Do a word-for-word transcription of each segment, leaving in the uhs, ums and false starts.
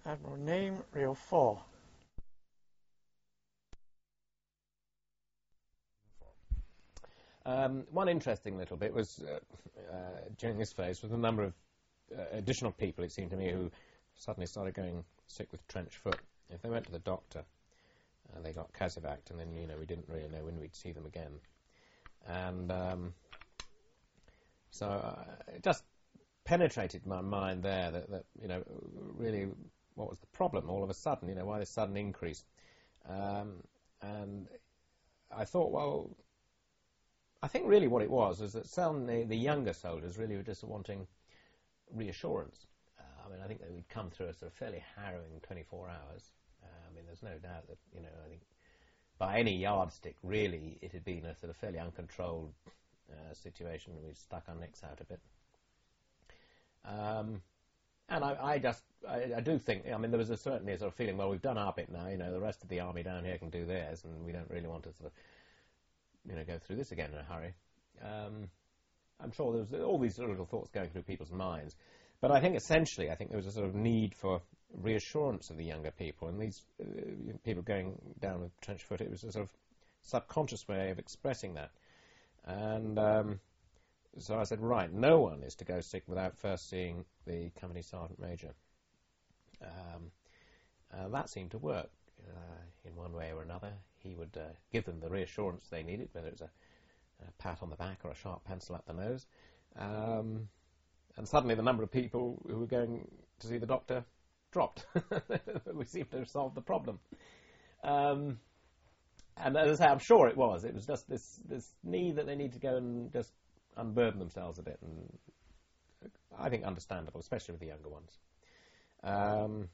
Admiral, name reel four. Um, one interesting little bit was, uh, uh, during this phase, was the number of uh, additional people, it seemed to me, who suddenly started going sick with trench foot. If they went to the doctor, uh, they got Casevac, and then, you know, we didn't really know when we'd see them again. And um, so uh, it just penetrated my mind there that, that, you know, really what was the problem all of a sudden, you know, why this sudden increase. Um, and I thought, well, I think really what it was is that some the, the younger soldiers really were just wanting reassurance. Uh, I mean, I think that we'd come through a sort of fairly harrowing twenty-four hours. Uh, I mean, there's no doubt that, you know, I think by any yardstick, really, it had been a sort of fairly uncontrolled uh, situation. We'd stuck our necks out a bit. Um, and I, I just, I, I do think, I mean, there was a certainly a sort of feeling, well, we've done our bit now, you know, the rest of the army down here can do theirs, and we don't really want to sort of, you know, go through this again in a hurry. Um, I'm sure there was all these little thoughts going through people's minds. But I think essentially, I think there was a sort of need for reassurance of the younger people. And these uh, people going down with trench foot, it was a sort of subconscious way of expressing that. And um, so I said, right, no one is to go sick without first seeing the company sergeant major. Um, uh, that seemed to work uh, in one way or another. He would uh, give them the reassurance they needed, whether it was a, a pat on the back or a sharp pencil up the nose. Um, and suddenly the number of people who were going to see the doctor dropped. We seemed to have solved the problem. Um, and as I say, I'm sure it was. It was just this, this need that they need to go and just unburden themselves a bit. And I think understandable, especially with the younger ones. Um,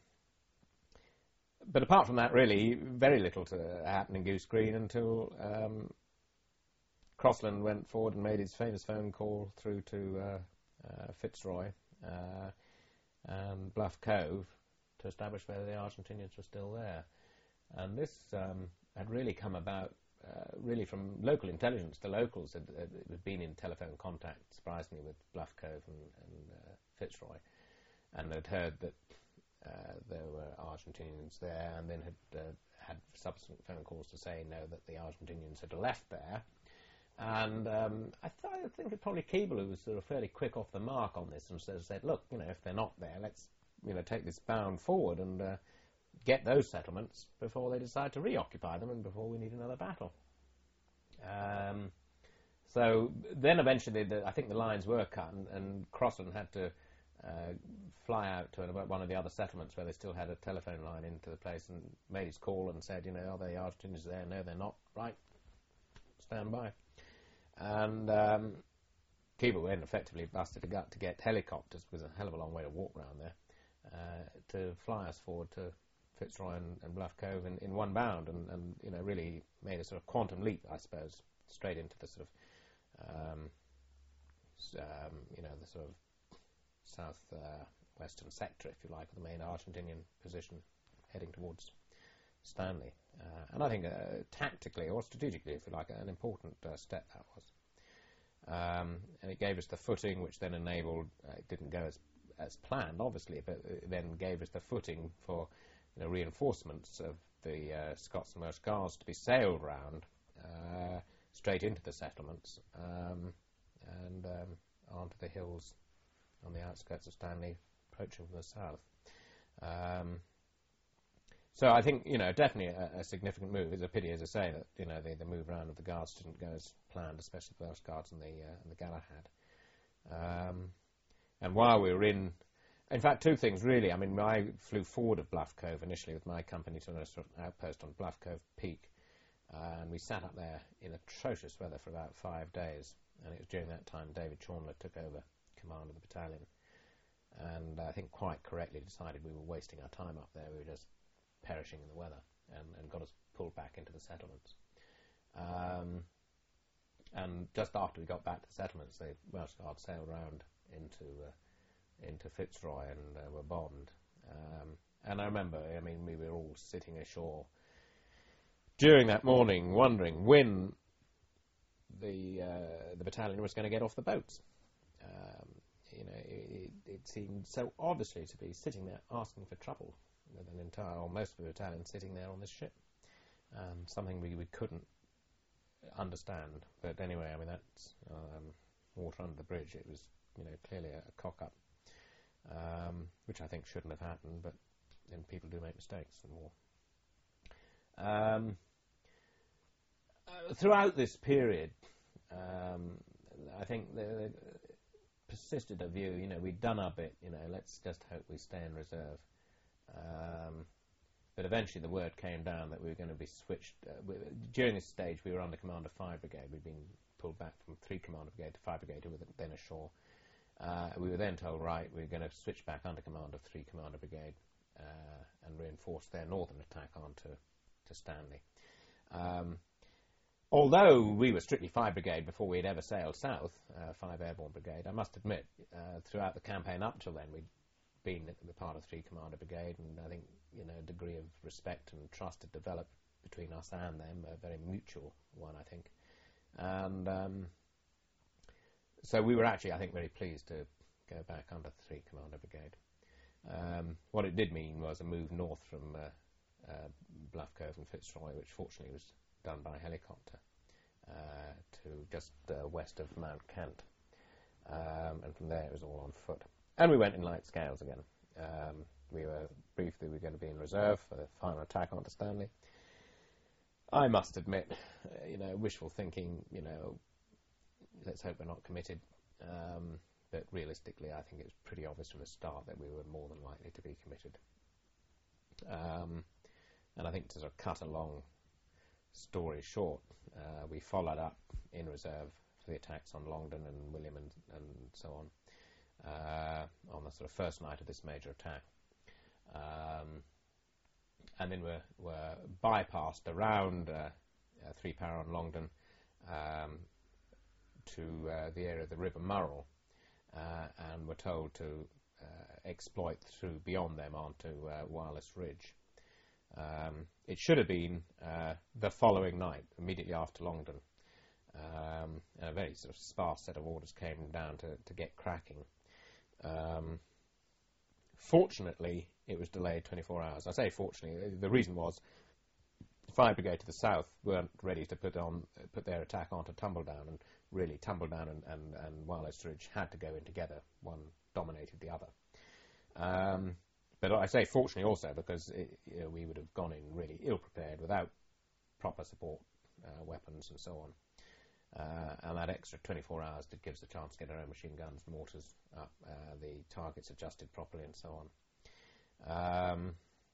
But apart from that, really, very little to happen in Goose Green until um, Crossland went forward and made his famous phone call through to uh, uh, Fitzroy uh, and Bluff Cove to establish whether the Argentinians were still there. And this um, had really come about uh, really from local intelligence. The locals had, had been in telephone contact, surprisingly, with Bluff Cove and, and uh, Fitzroy, and had heard that Uh, there were Argentinians there, and then had uh, had subsequent phone calls to say no, that the Argentinians had left there. And um, I, th I think it's probably Keeble who was sort of fairly quick off the mark on this and said, said look, you know, if they're not there, let's, you know, take this bound forward and uh, get those settlements before they decide to reoccupy them and before we need another battle. Um, so then eventually, the, I think the lines were cut, and, and Crossland had to Uh, fly out to one of the other settlements where they still had a telephone line into the place and made his call and said, you know, are the Argentinians there? No, they're not. Right, stand by. And um, Keeble then effectively busted a gut to get helicopters, it was a hell of a long way to walk around there, uh, to fly us forward to Fitzroy and, and Bluff Cove in, in one bound, and, and, you know, really made a sort of quantum leap, I suppose, straight into the sort of, um, um, you know, the sort of south uh, western sector, if you like, of the main Argentinian position heading towards Stanley. Uh, and I think uh, tactically or strategically, if you like, an important uh, step that was. Um, and it gave us the footing, which then enabled, uh, it didn't go as, as planned, obviously, but it then gave us the footing for, you know, reinforcements of the uh, Scots and Welsh Guards to be sailed round uh, straight into the settlements um, and um, onto the hills on the outskirts of Stanley, approaching from the south. Um, so I think, you know, definitely a, a significant move. It's a pity, as I say, that, you know, the, the move round of the Guards didn't go as planned, especially the Welsh Guards and the, uh, and the Galahad. Um, and while we were in, in fact, two things really. I mean, I flew forward of Bluff Cove initially with my company to a sort of outpost on Bluff Cove Peak, uh, and we sat up there in atrocious weather for about five days. And it was during that time David Chandler took over command of the battalion, and I think quite correctly decided we were wasting our time up there. We were just perishing in the weather, and, and got us pulled back into the settlements. Um, and just after we got back to the settlements, the Welsh Guards sailed round into uh, into Fitzroy and uh, were bombed. Um, and I remember, I mean, we were all sitting ashore during that morning, wondering when the uh, the battalion was going to get off the boats. Um, you know, it, it seemed so obviously to be sitting there asking for trouble with an entire, or most of the battalion sitting there on this ship. Um, something we, we couldn't understand. But anyway, I mean, that's um, water under the bridge. It was, you know, clearly a, a cock-up, um, which I think shouldn't have happened, but then people do make mistakes in war. Um, uh, throughout this period, um, I think they, they persisted a view, you know, we'd done our bit, you know, let's just hope we stay in reserve. Um, but eventually the word came down that we were going to be switched. Uh, we, during this stage, we were under command of Fire Brigade. We'd been pulled back from three Commander Brigade to Fire Brigade, who were then ashore. Uh, we were then told, right, we we're going to switch back under command of three Commander Brigade uh, and reinforce their northern attack onto to Stanley. Um, although we were strictly Fire Brigade before we had ever sailed south, uh, five Airborne Brigade, I must admit, uh, throughout the campaign up till then, we'd been the part of three Commander Brigade, and I think, you know, a degree of respect and trust had developed between us and them, a very mutual one, I think. And um, so we were actually, I think, very pleased to go back under three Commander Brigade. Um, what it did mean was a move north from uh, uh, Bluff Cove and Fitzroy, which fortunately was done by helicopter, uh, to just uh, west of Mount Kent. Um, and from there it was all on foot. And we went in light scales again. Um, we were briefed that we were going to be in reserve for the final attack onto Stanley. I must admit, uh, you know, wishful thinking, you know, let's hope we're not committed. Um, but realistically, I think it was pretty obvious from the start that we were more than likely to be committed. Um, and I think to sort of cut a long story short, uh, we followed up in reserve for the attacks on Longdon and William and, and so on. Uh, on the sort of first night of this major attack. Um, and then were, were bypassed around uh, uh, Three Power on Longdon um, to uh, the area of the River Murrell, uh, and were told to uh, exploit through beyond them onto uh, Wireless Ridge. Um, it should have been uh, the following night, immediately after Longdon. Um, and a very sort of sparse set of orders came down to, to get cracking. Um, fortunately, it was delayed twenty-four hours. I say fortunately, the reason was the Fire Brigade to the south weren't ready to put on put their attack onto Tumbledown, and really Tumbledown and, and, and Wireless Ridge had to go in together. One dominated the other. Um, but I say fortunately also because it, you know, we would have gone in really ill-prepared without proper support uh, weapons and so on. Uh, and that extra twenty-four hours did give us a chance to get our own machine guns, mortars up, uh, the targets adjusted properly and so on. Um,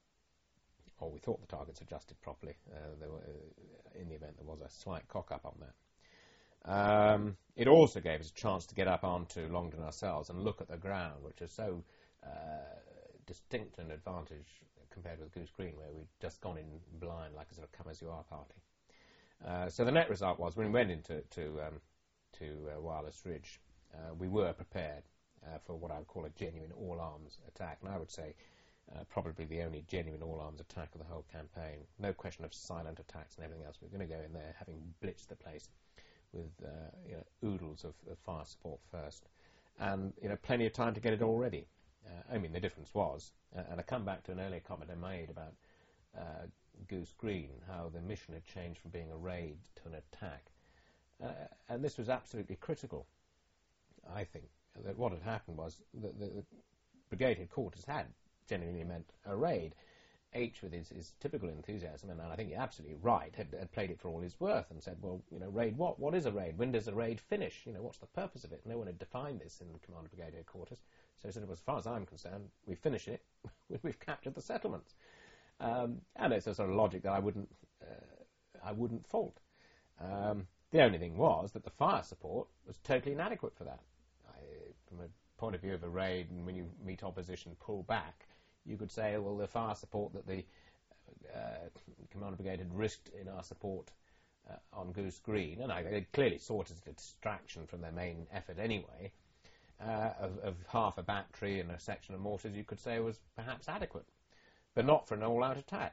or we thought the targets adjusted properly. Uh, there were, uh, in the event there was a slight cock-up on that. Um, it also gave us a chance to get up onto Longdon ourselves and look at the ground, which is so uh, distinct an advantage compared with Goose Green, where we'd just gone in blind like a sort of come-as-you-are party. Uh, so the net result was, when we went into to, um, to uh, Wireless Ridge, uh, we were prepared uh, for what I would call a genuine all-arms attack. And I would say uh, probably the only genuine all-arms attack of the whole campaign. No question of silent attacks and everything else. We were going to go in there having blitzed the place with uh, you know, oodles of, of fire support first. And you know, plenty of time to get it all ready. Uh, I mean, the difference was, uh, and I come back to an earlier comment I made about uh, Goose Green, how the mission had changed from being a raid to an attack. Uh, and this was absolutely critical, I think. That what had happened was that the, the brigade headquarters had genuinely meant a raid. H, with his, his typical enthusiasm, and I think you're absolutely right, had, had played it for all his worth and said, well, you know, raid what? What is a raid? When does a raid finish? You know, what's the purpose of it? No one had defined this in Commander Brigade headquarters. So he said, well, as far as I'm concerned, we finish it, we've captured the settlements. Um, and it's a sort of logic that I wouldn't, uh, I wouldn't fault. Um, the only thing was that the fire support was totally inadequate for that. I, from a point of view of a raid, and when you meet opposition, pull back, you could say, well, the fire support that the uh, Commander Brigade had risked in our support uh, on Goose Green, and I, they clearly saw it as a distraction from their main effort anyway, uh, of, of half a battery and a section of mortars, you could say was perhaps adequate, but not for an all-out attack.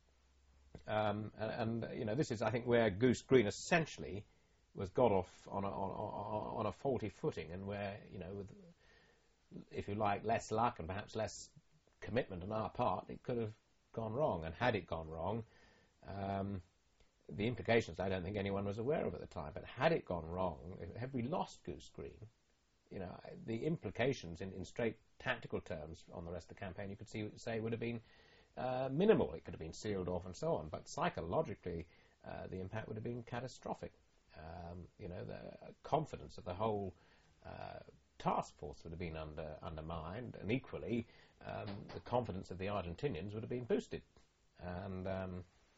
Um, and, and, you know, this is, I think, where Goose Green essentially was got off on a, on, on a faulty footing, and where, you know, with, if you like, less luck and perhaps less commitment on our part, it could have gone wrong. And had it gone wrong, um, the implications I don't think anyone was aware of at the time, but had it gone wrong, had we lost Goose Green, you know, the implications in, in straight tactical terms on the rest of the campaign, you could see, say, would have been uh, minimal. It could have been sealed off and so on, but psychologically, uh, the impact would have been catastrophic. Um, you know, the confidence of the whole uh, task force would have been under, undermined, and equally, um, the confidence of the Argentinians would have been boosted. And um,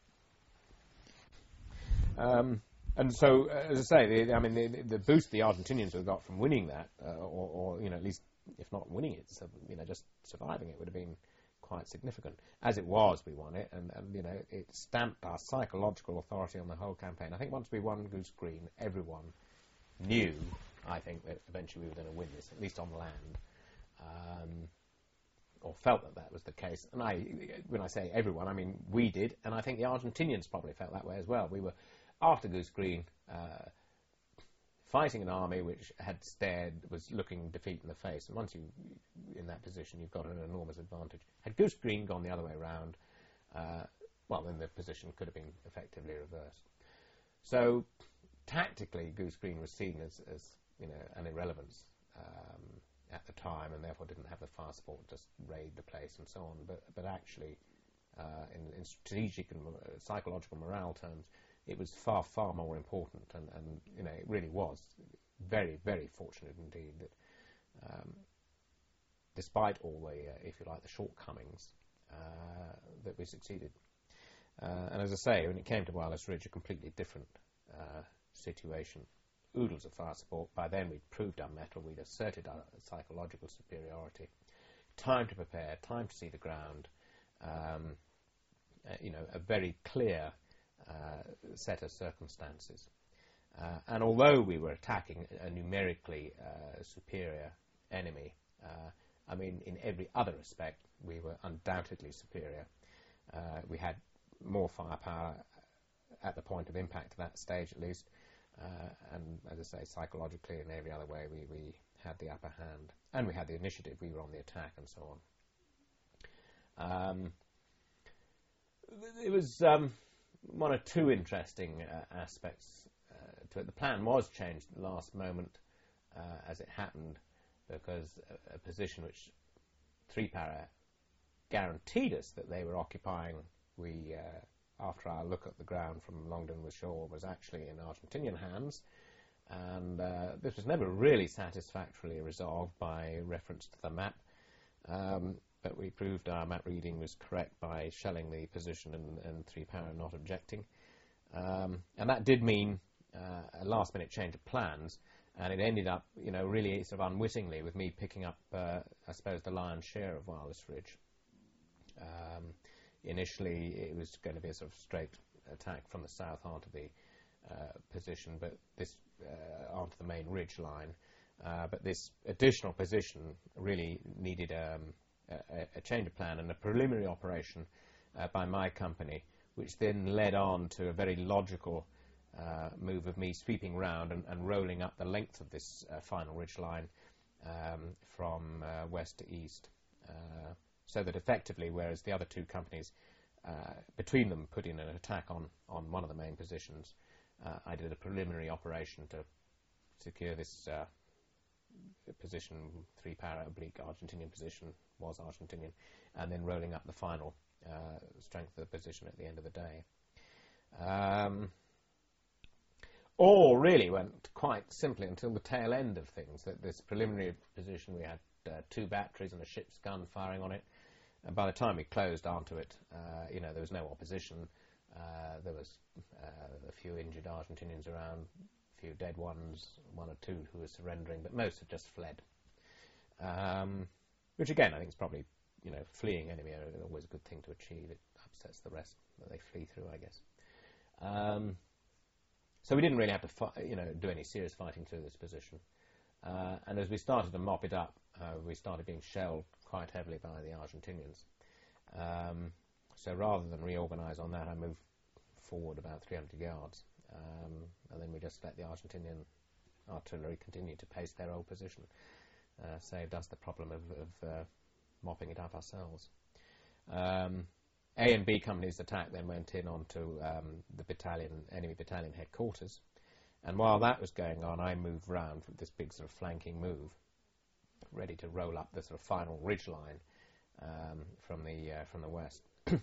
um, and so, uh, as I say, the, I mean, the, the boost the Argentinians would have got from winning that, uh, or, or you know, at least if not winning it, so, you know, just surviving it would have been quite significant. As it was, we won it, and, and you know, it stamped our psychological authority on the whole campaign. I think once we won Goose Green, everyone knew, I think, that eventually we were going to win this, at least on land, um, or felt that that was the case. And I, when I say everyone, I mean we did, and I think the Argentinians probably felt that way as well. We were, after Goose Green, uh, fighting an army which had stared, was looking defeat in the face. And once you're in that position, you've got an enormous advantage. Had Goose Green gone the other way around, uh, well, then the position could have been effectively reversed. So, tactically, Goose Green was seen as, as you know, an irrelevance um, at the time, and therefore didn't have the fast support to just raid the place and so on. But, but actually, uh, in, in strategic and uh, psychological morale terms, it was far, far more important, and, and you know, it really was very, very fortunate indeed that, um, despite all the, uh, if you like, the shortcomings, uh, that we succeeded. Uh, and as I say, when it came to Wireless Ridge, a completely different uh, situation. Oodles of fire support. By then, we'd proved our mettle. We'd asserted our psychological superiority. Time to prepare. Time to see the ground. Um, uh, you know, a very clear Uh, set of circumstances. Uh, and although we were attacking a numerically uh, superior enemy, uh, I mean, in every other respect, we were undoubtedly superior. Uh, we had more firepower at the point of impact, at that stage at least, uh, and as I say, psychologically and every other way, we, we had the upper hand. And we had the initiative, we were on the attack and so on. Um, it was... Um, One or two interesting uh, aspects uh, to it. The plan was changed at the last moment, uh, as it happened, because a, a position which three para guaranteed us that they were occupying, we, uh, after our look at the ground from Longdon with shore, was actually in Argentinian hands, and uh, this was never really satisfactorily resolved by reference to the map. Um, But we proved our map reading was correct by shelling the position and, and three para not objecting. Um, and that did mean uh, a last-minute change of plans, and it ended up, you know, really sort of unwittingly with me picking up, uh, I suppose, the lion's share of Wireless Ridge. Um, initially, it was going to be a sort of straight attack from the south onto the uh, position, but this uh, onto the main ridge line. Uh, but this additional position really needed um, A, a change of plan and a preliminary operation uh, by my company, which then led on to a very logical uh, move of me sweeping round and, and rolling up the length of this uh, final ridge line um, from uh, west to east, uh, so that effectively, whereas the other two companies uh, between them put in an attack on, on one of the main positions, uh, I did a preliminary operation to secure this uh, position, three para oblique Argentinian position, was Argentinian, and then rolling up the final uh, strength of the position at the end of the day. Um, all really went quite simply until the tail end of things. That this preliminary position, we had uh, two batteries and a ship's gun firing on it, and by the time we closed onto it, uh, you know, there was no opposition. Uh, there was uh, a few injured Argentinians around, few dead ones, one or two who were surrendering, but most had just fled. Um, which again, I think is probably, you know, fleeing enemy are always a good thing to achieve. It upsets the rest that they flee through, I guess. Um, so we didn't really have to, fi- you know, do any serious fighting through this position. Uh, and as we started to mop it up, uh, we started being shelled quite heavily by the Argentinians. Um, so rather than reorganize on that, I moved forward about three hundred yards. Um, and then we just let the Argentinian artillery continue to pace their old position. Uh, saved us the problem of, of uh, mopping it up ourselves. Um, A and B companies' attack then went in onto um, the battalion, enemy battalion headquarters, and while that was going on, I moved round with this big sort of flanking move, ready to roll up the sort of final ridge line um, from the uh, from the west.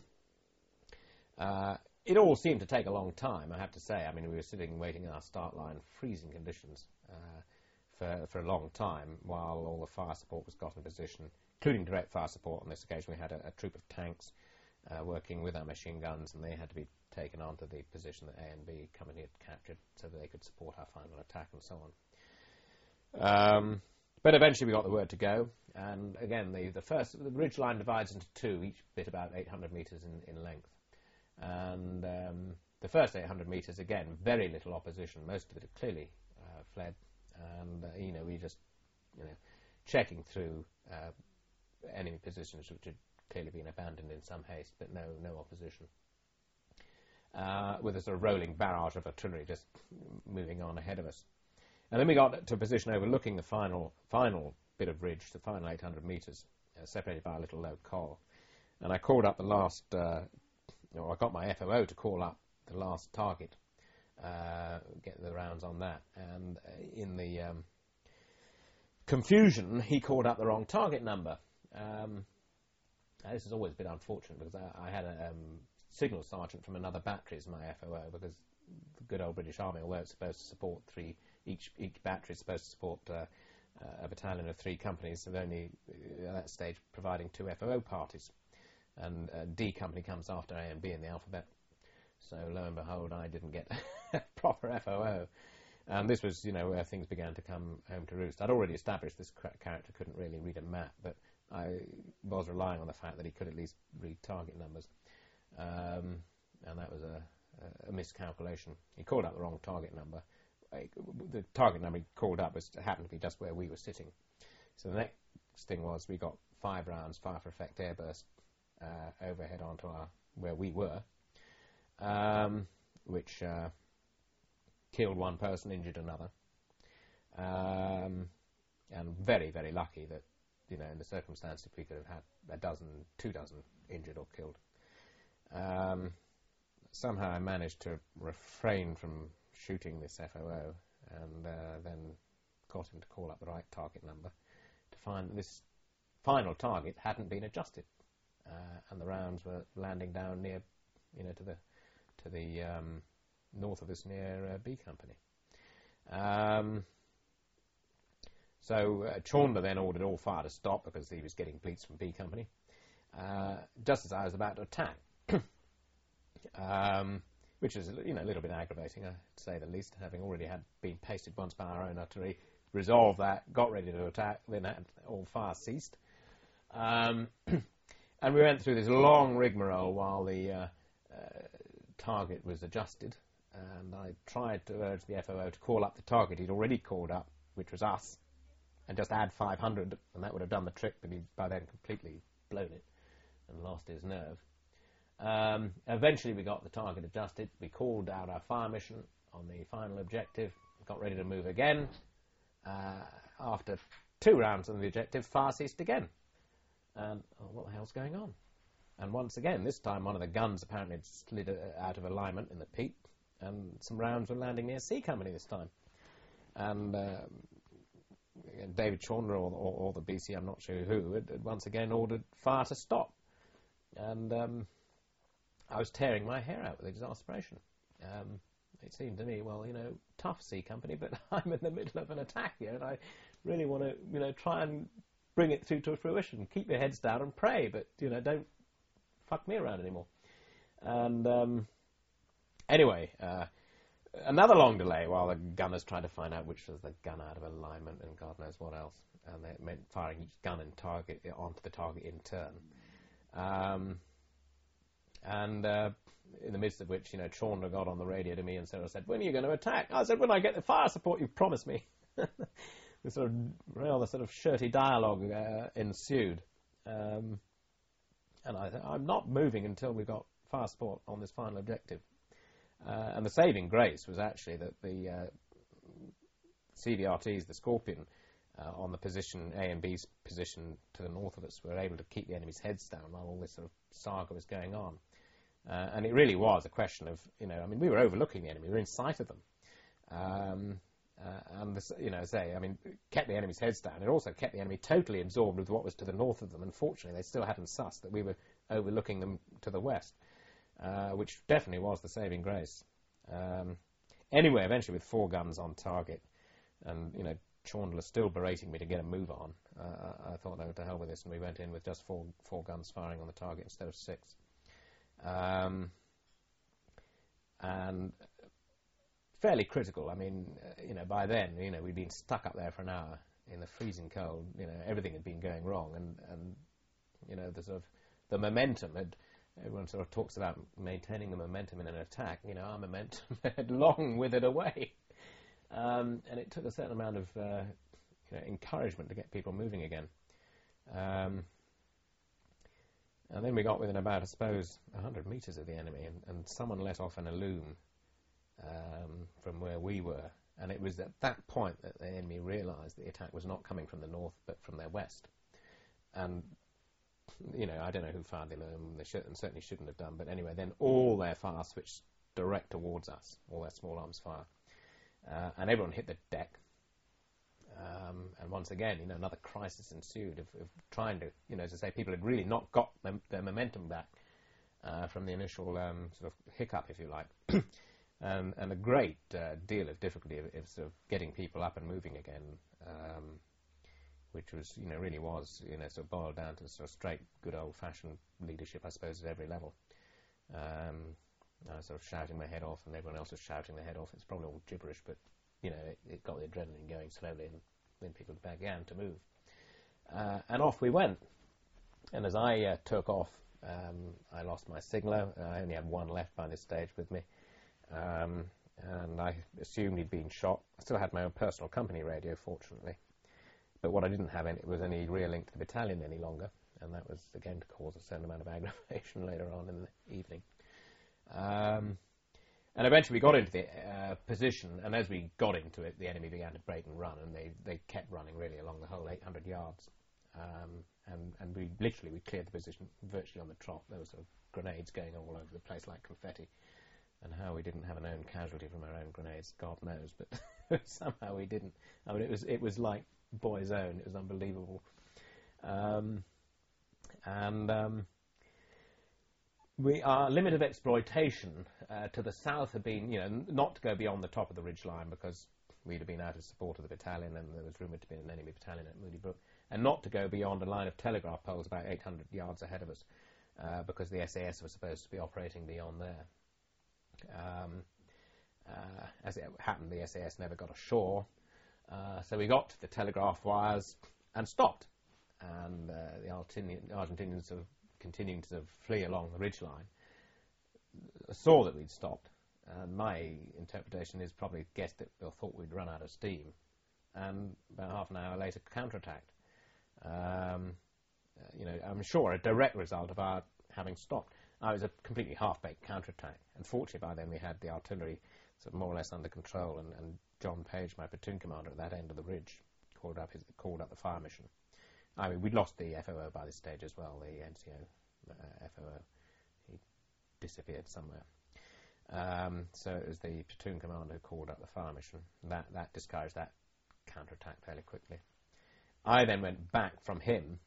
uh, it all seemed to take a long time, I have to say. I mean, we were sitting waiting in our start line, freezing conditions, uh, for for a long time, while all the fire support was got in position, including direct fire support. On this occasion, we had a, a troop of tanks uh, working with our machine guns, and they had to be taken onto the position that A and B company had captured so that they could support our final attack and so on. Um, but eventually we got the word to go, and again, the, the first, the ridge line divides into two, each bit about eight hundred metres in, in length. And um, the first eight hundred metres, again, very little opposition. Most of it had clearly uh, fled, and, uh, you know, we just, you know, checking through uh, enemy positions which had clearly been abandoned in some haste, but no, no opposition. Uh, with a sort of rolling barrage of artillery just moving on ahead of us. And then we got to a position overlooking the final final bit of ridge, the final eight hundred metres, uh, separated by a little low col. And I called up the last, uh, or I got my F O O to call up the last target, uh, get the rounds on that. And uh, in the um, confusion, he called up the wrong target number. Um, this has always been unfortunate because I, I had a um, signal sergeant from another battery as my F O O, because the good old British Army, although it's supposed to support three, each each battery is supposed to support uh, uh, a battalion of three companies, so only uh, at that stage providing two F O O parties, and uh, D company comes after A and B in the alphabet. So lo and behold, I didn't get a proper F O O, and this was, you know, where things began to come home to roost. I'd already established this character couldn't really read a map, but I was relying on the fact that he could at least read target numbers. Um, and that was a, a, a miscalculation. He called up the wrong target number. I, the target number he called up was happened to be just where we were sitting. So the next thing was we got five rounds fire for effect airburst uh, overhead onto our where we were, um, which uh, killed one person, injured another, um, and very very lucky that, you know, in the circumstance, if we could have had a dozen, two dozen injured or killed. Um, somehow I managed to refrain from shooting this F O O, and uh, then got him to call up the right target number to find that this final target hadn't been adjusted, uh, and the rounds were landing down near, you know, to the to the um, north of us near uh, B company. Um, So uh, Chandler then ordered all fire to stop because he was getting bleats from B company, uh, just as I was about to attack, um, which is, you know, a little bit aggravating, uh, to say the least, having already had been pasted once by our own artillery, resolved that, got ready to attack, then had all fire ceased. Um, and we went through this long rigmarole while the uh, uh, target was adjusted, and I tried to urge the F O O to call up the target he'd already called up, which was us, and just add five hundred, and that would have done the trick, but he'd by then completely blown it and lost his nerve. Um, eventually we got the target adjusted. We called out our fire mission on the final objective, got ready to move again. Uh, after two rounds on the objective, fire ceased again. And, oh, what the hell's going on? And once again, this time one of the guns apparently had slid uh, out of alignment in the peak, and some rounds were landing near C company this time. And uh, David Chandler or, or, or the B C, I'm not sure who, had, had once again ordered fire to stop. And um, I was tearing my hair out with exasperation. Um, it seemed to me, well, you know, tough C company, but I'm in the middle of an attack here, and I really want to, you know, try and bring it through to fruition. Keep your heads down and pray, but, you know, don't fuck me around anymore. And um, anyway, uh, another long delay while the gunners tried to find out which was the gun out of alignment and God knows what else. And it meant firing each gun and target onto the target in turn. Um, and uh, in the midst of which, you know, Chandler got on the radio to me and sort of said, "When are you going to attack?" I said, "When I get the fire support you promised me." This sort of rather sort of shirty dialogue uh, ensued. Um, and I said, "I'm not moving until we've got fire support on this final objective." Uh, and the saving grace was actually that the uh, C V R Ts, the Scorpion, uh, on the position, A and B's position to the north of us. We were able to keep the enemy's heads down while all this sort of saga was going on. Uh, and it really was a question of, you know, I mean, we were overlooking the enemy. We were in sight of them. Um, uh, and, this, you know, as I say, I mean, it kept the enemy's heads down. It also kept the enemy totally absorbed with what was to the north of them. Unfortunately, they still hadn't sussed that we were overlooking them to the west, uh, which definitely was the saving grace. Um, anyway, eventually with four guns on target, and, you know, Chaundler still berating me to get a move on, uh, I thought, no, to hell with this, and we went in with just four, four guns firing on the target instead of six. Um, and fairly critical. I mean, uh, you know, by then, you know, we'd been stuck up there for an hour in the freezing cold. You know, everything had been going wrong, and, and you know, the sort of the momentum had. Everyone sort of talks about maintaining the momentum in an attack. You know, our momentum had long withered away, um, and it took a certain amount of uh, you know, encouragement to get people moving again. Um, And then we got within about, I suppose, one hundred metres of the enemy, and, and someone let off an illume um, from where we were. And it was at that point that the enemy realised the attack was not coming from the north, but from their west. And, you know, I don't know who fired the illume. They should, and certainly shouldn't have done. But anyway, then all their fire switched direct towards us, all their small arms fire. Uh, and everyone hit the deck. Um, and once again, you know, another crisis ensued of, of trying to, you know, as I say, people had really not got mem- their momentum back uh, from the initial um, sort of hiccup, if you like, um, and a great uh, deal of difficulty of, of sort of getting people up and moving again, um, which was, you know, really was, you know, sort of boiled down to sort of straight, good old-fashioned leadership, I suppose, at every level. Um, I was sort of shouting my head off, and everyone else was shouting their head off. It's probably all gibberish, but you know, it, it got the adrenaline going slowly, and then people began to move. Uh, and off we went. And as I uh, took off, um, I lost my signaller. I only had one left by this stage with me. Um, and I assumed he'd been shot. I still had my own personal company radio, fortunately. But what I didn't have any, was any real link to the battalion any longer. And that was, again, to cause a certain amount of aggravation later on in the evening. Um... And eventually we got into the uh, position, and as we got into it, the enemy began to break and run, and they, they kept running really along the whole eight hundred yards. Um, and, and we literally, we cleared the position virtually on the trot. There were sort of grenades going all over the place like confetti. And how we didn't have an own casualty from our own grenades, God knows, but somehow we didn't. I mean, it was, it was like Boy's Own. It was unbelievable. Um, and... Um, We, our limit of exploitation uh, to the south had been, you know, not to go beyond the top of the ridge line because we'd have been out of support of the battalion, and there was rumoured to be an enemy battalion at Moody Brook, and not to go beyond a line of telegraph poles about eight hundred yards ahead of us uh, because the S A S was supposed to be operating beyond there. Um, uh, as it happened, the S A S never got ashore, uh, so we got to the telegraph wires and stopped, and uh, the Argentinian, Argentinians sort of continuing to sort of flee along the ridgeline, saw that we'd stopped. And my interpretation is probably guessed that they thought we'd run out of steam. And about half an hour later, counterattacked. Um, uh, you know, I'm sure a direct result of our having stopped. I was a completely half-baked counterattack. Unfortunately, by then we had the artillery sort of more or less under control, and, and John Page, my platoon commander at that end of the ridge, called up his, called up the fire mission. I mean, we'd lost the F O O by this stage as well, the N C O uh, F O O. He disappeared somewhere. Um, so it was the platoon commander who called up the fire mission. That, that discouraged that counterattack fairly quickly. I then went back from him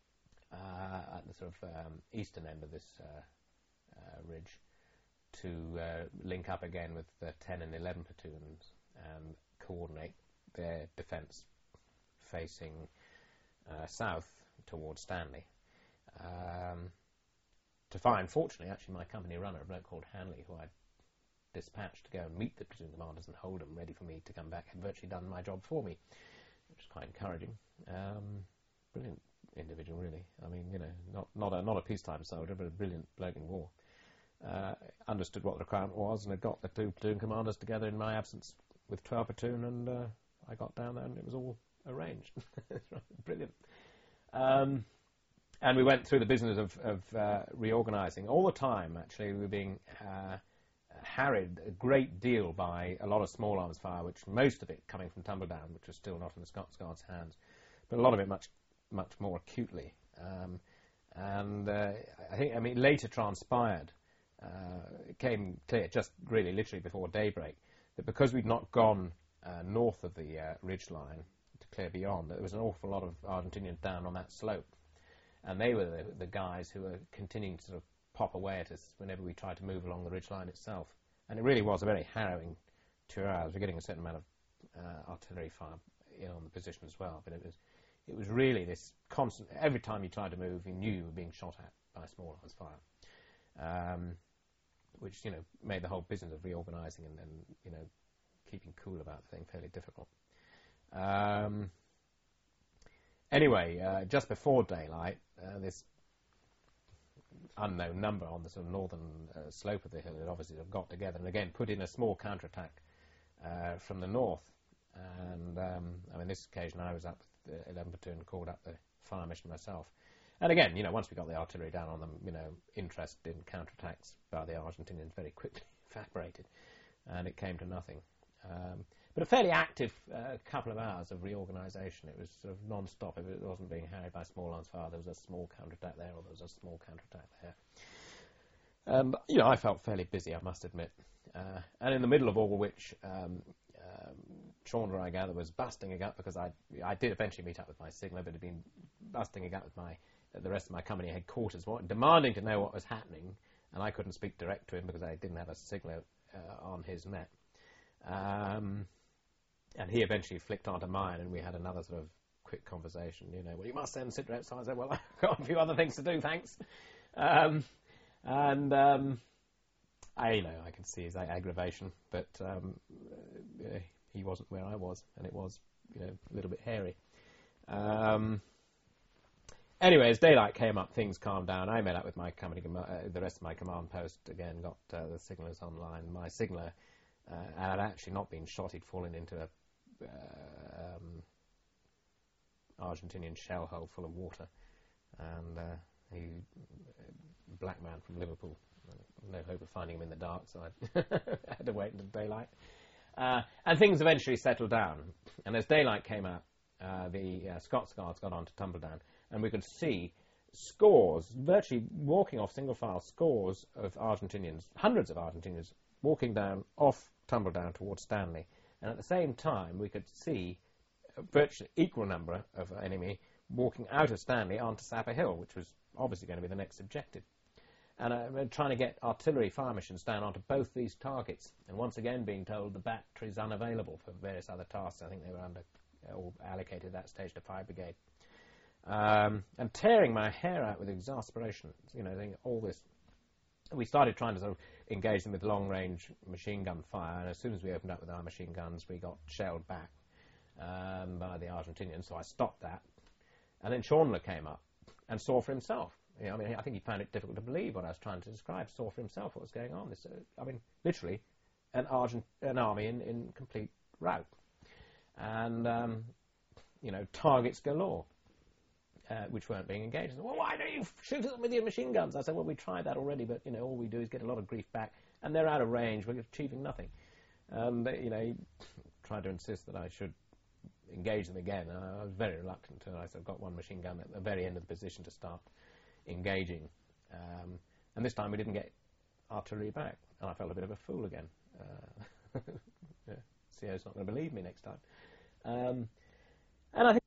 uh, at the sort of um, eastern end of this uh, uh, ridge to uh, link up again with the ten and eleven platoons and coordinate their defence facing Uh, south towards Stanley, um, to find, fortunately, actually my company runner, a bloke called Hanley, who I'd dispatched to go and meet the platoon commanders and hold them ready for me to come back, had virtually done my job for me, which was quite encouraging. Um, brilliant individual, really. I mean, you know, not not a, not a peacetime soldier, but a brilliant bloke in war. Uh, understood what the requirement was and had got the two platoon commanders together in my absence with twelve platoon, and uh, I got down there and it was all arranged. Brilliant. Um, and we went through the business of, of uh, reorganising. All the time, actually, we were being uh, uh, harried a great deal by a lot of small arms fire, which most of it coming from Tumbledown, which was still not in the Scots Guards' hands, but a lot of it much, much more acutely. Um, and uh, I think, I mean, later transpired, uh, it came clear, just really literally before daybreak, that because we'd not gone uh, north of the uh, ridge line to clear beyond, there was an awful lot of Argentinians down on that slope. And they were the, the guys who were continuing to sort of pop away at us whenever we tried to move along the ridgeline itself. And it really was a very harrowing two hours. We're getting a certain amount of uh, artillery fire in on the position as well. But it was it was really this constant, every time you tried to move, you knew you were being shot at by small arms fire, um, which, you know, made the whole business of reorganising and, and, you know, keeping cool about the thing fairly difficult. Um, anyway, uh, just before daylight, uh, this unknown number on the sort of northern uh, slope of the hill had obviously have got together and again put in a small counterattack uh, from the north. And um, I mean, this occasion I was up with the eleventh Platoon, called up the fire mission myself. And again, you know, once we got the artillery down on them, you know, interest in counterattacks by the Argentinians very quickly evaporated, and it came to nothing. Um, but a fairly active uh, couple of hours of reorganisation. It was sort of non-stop. It wasn't being harried by small arms fire. There was a small counterattack there, or there was a small counterattack there. Um, but, you know, I felt fairly busy, I must admit. Uh, and in the middle of all which, um, um, Chandler, I gather, was busting a gut because I I did eventually meet up with my signaller, but had been busting a gut with my uh, the rest of my company headquarters, what, demanding to know what was happening, and I couldn't speak direct to him because I didn't have a signaller uh, on his net. Um, and he eventually flicked onto mine, and we had another sort of quick conversation. You know, well, you must send sit reps. So I said, well, I've got a few other things to do, thanks. Um, and um, I, you know, I could see his aggravation, but um, uh, he wasn't where I was, and it was, you know, a little bit hairy. Um, anyway, as daylight came up, things calmed down. I met up with my company, uh, the rest of my command post again, got uh, the signallers online. My signaller uh, had actually not been shot; he'd fallen into a uh, um, Argentinian shell hole full of water, and uh, he, a black man from Liverpool. No hope of finding him in the dark, so I had to wait until daylight. Uh, and things eventually settled down. And as daylight came out, uh, the uh, Scots Guards got on to Tumbledown, and we could see scores, virtually walking off single file, scores of Argentinians, hundreds of Argentinians, walking down off Tumbledown towards Stanley. And at the same time, we could see a virtually equal number of enemy walking out of Stanley onto Sapper Hill, which was obviously going to be the next objective. And uh, we're trying to get artillery fire missions down onto both these targets, and once again being told the battery's unavailable for various other tasks. I think they were under or allocated at that stage to Fire Brigade. Um, and tearing my hair out with exasperation, you know, all this. We started trying to sort of engage them with long-range machine gun fire, and as soon as we opened up with our machine guns, we got shelled back um, by the Argentinians, so I stopped that. And then Chandler came up and saw for himself. You know, I mean, I think he found it difficult to believe what I was trying to describe, saw for himself what was going on. This, uh, I mean, literally, an, Argent an army in, in complete rout. And, um, you know, targets galore, uh, which weren't being engaged. I said, well, why don't you shoot at them with your machine guns? I said, well, we tried that already, but, you know, all we do is get a lot of grief back, and they're out of range. We're achieving nothing. Um, they, you know, he tried to insist that I should engage them again, and I was very reluctant to. I sort of got one machine gun at the very end of the position to start engaging, um, and this time we didn't get artillery back, and I felt a bit of a fool again. Uh, yeah, C O's not going to believe me next time, um, and I think